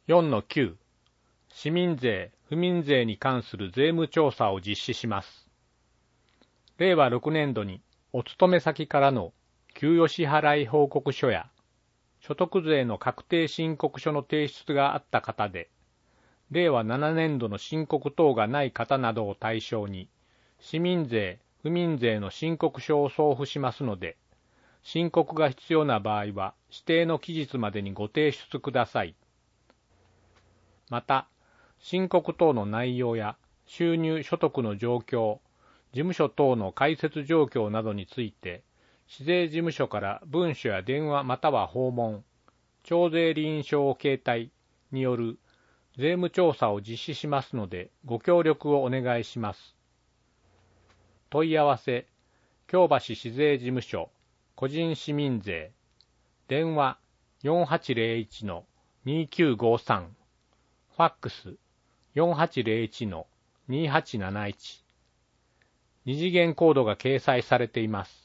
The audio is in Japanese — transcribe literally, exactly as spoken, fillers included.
よんのきゅう 市民税・府民税に関する税務調査を実施します。れいわろくねんどにお勤め先からの給与支払い報告書や所得税の確定申告書の提出があった方で、れいわななねんどの申告等がない方などを対象に、市民税・府民税の申告書を送付しますので、申告が必要な場合は指定の期日までにご提出ください。また、申告等の内容や収入・所得の状況、事務所等の開設状況などについて、市税事務所から文書や電話または訪問、徴税理印書を携帯による税務調査を実施しますので、ご協力をお願いします。問い合わせ、京橋市税事務所、個人市民税、電話 よんはちぜろいちのにきゅうごさん、ファックス よんはちぜろいちのにはちなないち、二次元コードが掲載されています。